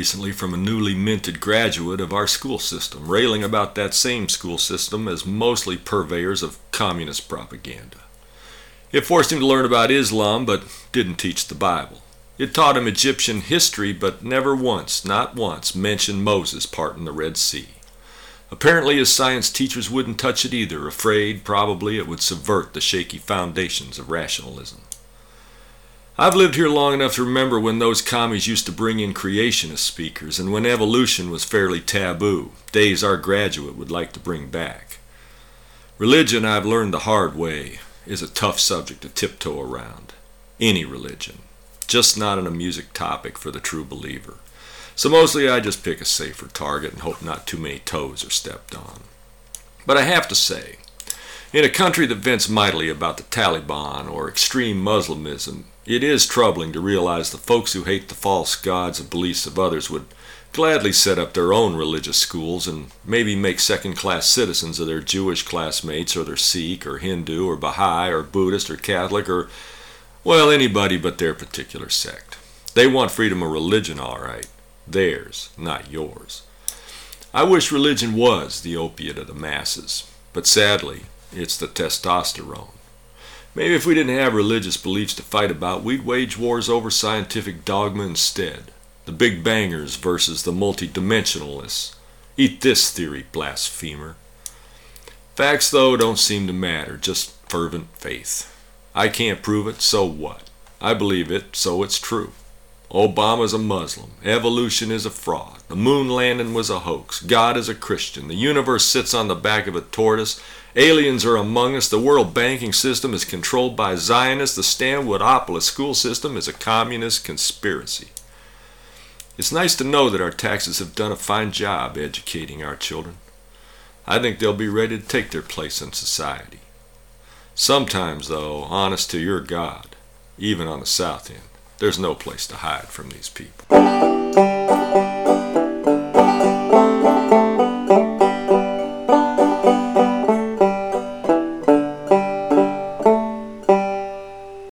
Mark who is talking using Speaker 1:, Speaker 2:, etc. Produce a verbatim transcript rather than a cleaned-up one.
Speaker 1: recently from a newly minted graduate of our school system, railing about that same school system as mostly purveyors of communist propaganda. It forced him to learn about Islam, but didn't teach the Bible. It taught him Egyptian history, but never once, not once, mentioned Moses parting the Red Sea. Apparently his science teachers wouldn't touch it either, afraid probably it would subvert the shaky foundations of rationalism. I've lived here long enough to remember when those commies used to bring in creationist speakers, and when evolution was fairly taboo, days our graduate would like to bring back. Religion, I've learned the hard way, is a tough subject to tiptoe around. Any religion. Just not an amusing topic for the true believer. So mostly I just pick a safer target and hope not too many toes are stepped on. But I have to say, in a country that vents mightily about the Taliban or extreme Muslimism, it is troubling to realize the folks who hate the false gods and beliefs of others would gladly set up their own religious schools and maybe make second-class citizens of their Jewish classmates or their Sikh or Hindu or Baha'i or Buddhist or Catholic or, well, anybody but their particular sect. They want freedom of religion, all right. Theirs, not yours. I wish religion was the opiate of the masses, but sadly, it's the testosterone. Maybe if we didn't have religious beliefs to fight about, we'd wage wars over scientific dogma instead. The Big Bangers versus the multidimensionalists. Eat this theory, blasphemer. Facts, though, don't seem to matter, just fervent faith. I can't prove it, so what? I believe it, so it's true. Obama's a Muslim. Evolution is a fraud. The moon landing was a hoax. God is a Christian. The universe sits on the back of a tortoise. Aliens are among us. The world banking system is controlled by Zionists. The Stanwoodopolis school system is a communist conspiracy. It's nice to know that our taxes have done a fine job educating our children. I think they'll be ready to take their place in society. Sometimes, though, honest to your God, even on the South End, there's no place to hide from these people.